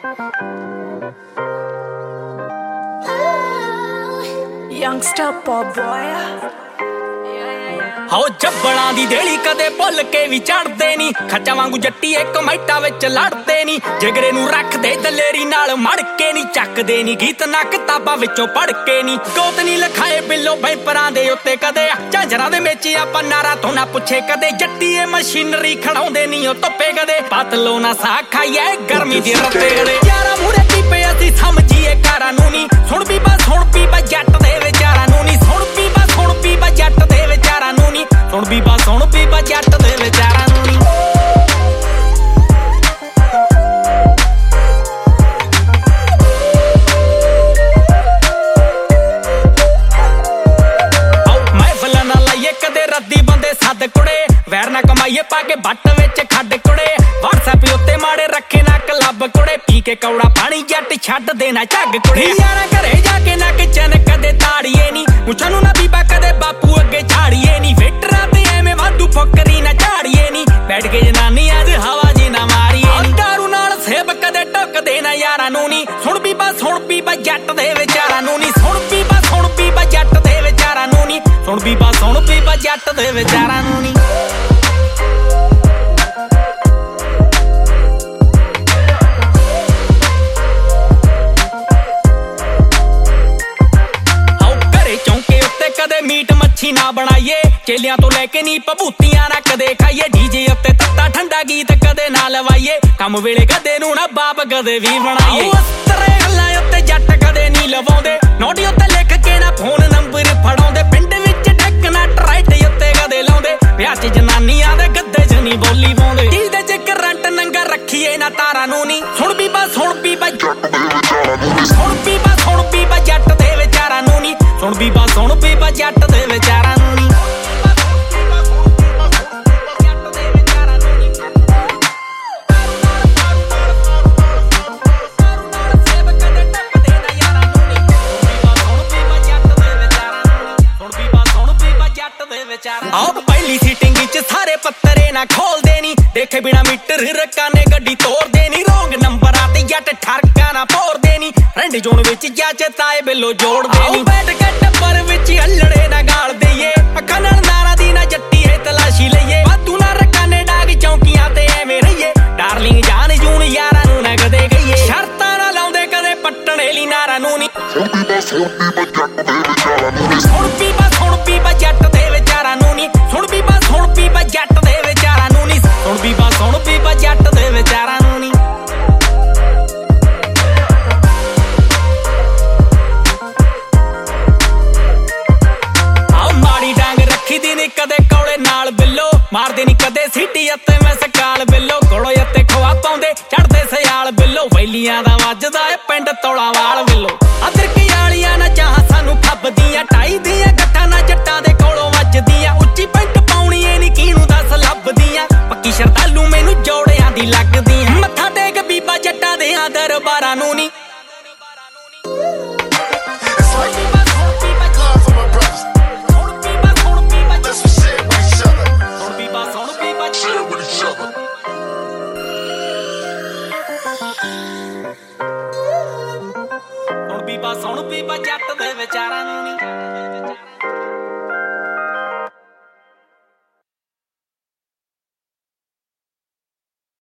Youngster pop boy ਹੋ ਜੱਬਲਾਂ ਦੀ ਦੇਲੀ ਕਦੇ ਭੁੱਲ ਕੇ ਵੀ ਚੜਦੇ ਨਹੀਂ ਖੱਚਾ ਵਾਂਗੂ ਜੱਟੀ ਇੱਕ ਮੈਟਾ ਵਿੱਚ ਲੜਦੇ ਨਹੀਂ ਜਿਗਰੇ ਨੂੰ ਰੱਖਦੇ ਦਲੇਰੀ ਨਾਲ ਮੜ ਕੇ ਨਹੀਂ ਚੱਕਦੇ ਨਹੀਂ ਗੀਤ ਨਾ ਕਿਤਾਬਾਂ ਵਿੱਚੋਂ ਪੜ ਕੇ ਨਹੀਂ ਗੋਤ ਨਹੀਂ ਲਖਾਏ ਬਿੱਲੋ ਬੈਂਪਰਾਂ ਦੇ ਉੱਤੇ ਕਦੇ ਝਾਂਜਰਾਂ ਦੇ ਵਿੱਚ ਆਪਾਂ ਨਾਰਾ ਤੋਂ ਨਾ ਪੁੱਛੇ ਕਦੇ ਜੱਟੀ ਇਹ ਮਸ਼ੀਨਰੀ ਖੜਾਉਂਦੇ ਨਹੀਂ ਉਹ ਧੁੱਪੇ ਕਦੇ ਪਤਲੋ ਨਾ ਸਾਹ ਖਾਈਏ ਗਰਮੀ ਦੀ ਰੱਤੇ ਕਦੇ ਯਾਰਾ ਮੂਰੇ ਪੀਪੇ ਅਸੀਂ ਸਮਝੀਏ ਕਾਰਾਂ ਨੂੰ ਨਹੀਂ ਸੁਣ ਬੀਬਾ ਜੱਟ ਦੇ ਵਿਚਾਰਾਂ ਨੂੰ ਨਹੀਂ ਸੁਣ ਬੀਬਾ ਜੱਟ ਦੇ ਵਿਚਾਰਾਂ ਨੂੰ ਨਹੀਂ ਸੁਣ ਬੀਬਾ ਜੱਟ ਦੇ ਵਿਚਾਰਾਂ ਨੂੰ ਨਹੀਂ ਮਹਿਫਲਾਂ ਨਾ ਲਾਈਏ ਕਦੇ ਰੱਦੀ ਬੰਦੇ ਸੱਦ ਕੁੜੇ ਵੈਰ ਨਾ ਕਮਾਈਏ ਪਾ ਕੇ ਬੱਟ ਵਿੱਚ ਖੱਡ ਕੁੜੇ WhatsApp ਉੱਤੇ ਮਾੜੇ ਰੱਖੇ ਨਾ ਕਲੱਬ ਕੁੜੇ ਪੀ ਕੇ ਕੌੜਾ ਪਾਣੀ ਜੱਟ ਛੱਡ ਦੇਣਾ ਝੱਗ ਕੁੜੇ ਯਾਰਾਂ ਘਰੇ ਜਾ ਕੇ ਨਾ ਕਿਚਨ ਕਦੇ ਤਾੜੀਏ ਨਹੀਂ ਮੁੱਛਾਂ ਨੂੰ ਨਾ ਬੀਬਾ ਕਦੇ ਬਾਪੂ ਅੱਗੇ ਝਾੜੀਏ ਨਹੀਂ ਵੇਟਰਾਂ ਤੇ ਐਵੇਂ ਵਾਧੂ ਫੁੱਕਰੀ ਨਾ ਝਾੜੀਏ ਨਹੀਂ ਬੈਠ ਕੇ ਜਨਾਨੀ ਅੱਜ ਹਵਾ ਜੀ ਨਾ ਮਾਰੀਏ ਦਾਰੂ ਨਾਲ ਸੇਬ ਕਦੇ ਟੁੱਕਦੇ ਨਾ ਯਾਰਾਂ ਨੂੰ ਨਹੀਂ ਸੁਣ ਬੀਬਾ ਜੱਟ ਦੇ ਵਿਚਾਰਾਂ ਨੂੰ ਨਹੀਂ ਸੁਣ ਬੀਬਾ ਜੱਟ ਦੇ ਵਿਚਾਰਾਂ ਨੂੰ ਨਹੀਂ ਸੁਣ ਬੀਬਾ ਜੱਟ ਦੇ ਵਿਚਾਰਾਂ ਨੂੰ ਨਹੀਂ ਕਦੇ ਮੀਟ ਮੱਛੀ ਨਾ ਬਣਾਈਏ ਚੇਲਿਆਂ ਤੋਂ ਲੈ ਕੇ ਨੀ ਭਭੂਤੀਆਂ ਨਾ ਕਦੇ ਖਾਈਏ ਡੀਜੇ ਉੱਤੇ ਤੱਤਾ ਠੰਡਾ ਗੀਤ ਕਦੇ ਨਾ ਲਵਾਈਏ ਕੰਮ ਵੇਲੇ ਕਦੇ ਨੂੰ ਨਾ ਬਾਪ ਕਦੇ ਵੀ ਬਣਾਈਏ ਉਸਤਰੇ ਗੱਲਾਂ ਉੱਤੇ ਜੱਟ ਕਦੇ ਨੀ ਲਵਾਉਂਦੇ ਨੋਟੀ ਉੱਤੇ ਲਿਖ ਕੇ ਨਾ ਫੋਨ ਨੰਬਰ ਫੜਾਉਂਦੇ ਪਿੰਡ ਵਿੱਚ ਡੈਕ ਨਾ ਟਰਾਈਟ ਉੱਤੇ ਕਦੇ ਲਾਉਂਦੇ ਵਿਆਹ 'ਚ ਜਨਾਨੀਆਂ ਦੇ ਗੱਦੇ 'ਚ ਨੀ ਬੋਲੀ ਪਾਉਂਦੇ ਜਿਹਦੇ 'ਚ ਕਰੰਟ ਨੰਗਾ ਰੱਖੀਏ ਨਾ ਤਾਰਾਂ ਨੂੰ ਨੀ ਸੁਣ ਬੀਬਾ ਜੱਟ ਦੇ ਵਿਚਾਰਾਂ ਨੂੰ ਨੀ ਸੁਣ ਬੀਬਾ ਜੱਟ ਦੇ ਵਿਚਾਰਾਂ ਨੂੰ ਨੀ ਸੁਣ ਬੀਬਾ ਜੱਟ ਦੇ ਵਿਚਾਰਾਂ ਨੂੰ ਨੀ ਆਪ ਪਹਿਲੀ ਸੀਟਿੰਗ ਵਿੱਚ ਸਾਰੇ ਪੱਤਰੇ ਨਾ ਖੋਲਦੇ ਨੀ ਦੇਖੇ ਬਿਨਾ ਮੀਟਰ ਰਕਾਨੇ ਗੱਡੀ ਤੋੜਦੇ ਨੀ ਰੋਂਗ ਨੰਬਰਾਂ ਤੇ ਜੱਟ ਠਰਕਾ ਨਾ ਭੋਰਦੇ ਨੀ ਰੰਡ ਜੋਨ ਵਿੱਚ ਜਾਚੇ ਤਾਏ ਬਿੱਲੋ ਜੋੜਦੇ ਨੀ ਬੈਠ ਕੇ ਟੱਬਰ ਵਿੱਚ ਹੱਲੜੇ ਨਾ ਗਾਲ ਦਈਏ ਅੱਖਾਂ ਨਾਲ ਨਾਰਾ ਦੀ ਨਾ ਜੱਟੀ ਹੈ ਤਲਾਸ਼ੀ ਲਈਏ ਵਾਧੂ ਨਾ ਰਕਾਨੇ ਡਾਗ ਚੌਂਕੀਆਂ ਤੇ ਐਵੇਂ ਰਹੀਏ ਡਾਰਲਿੰਗ ਜਾਨ ਜੂਨ ਯਾਰਾਂ ਨੂੰ ਨਾ ਕਦੇ ਗਈਏ ਸ਼ਰਤਾਂ ਨਾ ਲਾਉਂਦੇ ਕਦੇ ਪੱਟਣੇ ਲਈ ਨਾਰਾਂ ਨੂੰ ਨੀ ਸੁਣ ਬੀਬਾ ਜੱਟ ਦੇ ਵਿਚਾਰਾਂ ਨੂੰ ਨੀ ਸੁਣ ਬੀਬਾ ਜੱਟ ਦੇ ਵਿਚਾਰਾਂ ਨੂੰ ਨੀ ਸੁਣ ਬੀਬਾ ਜੱਟ ਦੇ ਵਿਚਾਰਾਂ ਨੂੰ ਨੀ ਆਹ ਮਾੜੀ ਡਾਂਗ ਰੱਖੀ ਦੀ ਨੀ ਕਦੇ ਕੌਲੇ ਨਾਲ ਬਿੱਲੋ ਮਾਰਦੇ ਨੀ ਕਦੇ ਸੀਟੀ ਅਤੇ ਮੈਂ ਸਕਾਲ ਬਿੱਲੋ ਕੋਲੋਂ ਉੱਤੇ ਖਵਾ ਪਾਉਂਦੇ ਚੜਦੇ ਸਿਆਲ ਬਿੱਲੋ ਵੈਲੀਆਂ ਦਾ ਵੱਜਦਾ ਏ ਪਿੰਡ ਤੋਲਾ ਵਾਲ ਬਿੱਲੋ ਅਦਰ ਕੀ ਵਾਲੀਆਂ ਨਾ ਚਾਹ ਸਾਨੂੰ ਖੱਬਦੀਆਂ ਟਾਈ ਦੀਆਂ ਗੱਠਾਂ ਨਾ ਜੱਟਾਂ ਦੇ ਕੋਲੋਂ ਵੱਜਦੀਆਂ ਉੱਚੀ ਪੈਂਟ ਪਾਉਣੀ ਏ ਨੀ ਕਿਹਨੂੰ ਦੱਸ ਲੱਭਦੀਆਂ ਪੱਕੀ ਸ਼ਰਧਾਲੂ ਮੈਨੂੰ ਜੋੜਿਆਂ ਦੀ ਲੱਗਦੀਆਂ ਮੱਥਾ ਟੇਕ ਬੀਬਾ ਜੱਟਾਂ ਦੇ ਦਰਬਾਰਾਂ ਨੂੰ ਨੀ ਸੁਣ ਬੀਬਾ ਜੱਟ ਦੇ ਵਿਚਾਰਾਂ ਨੂੰ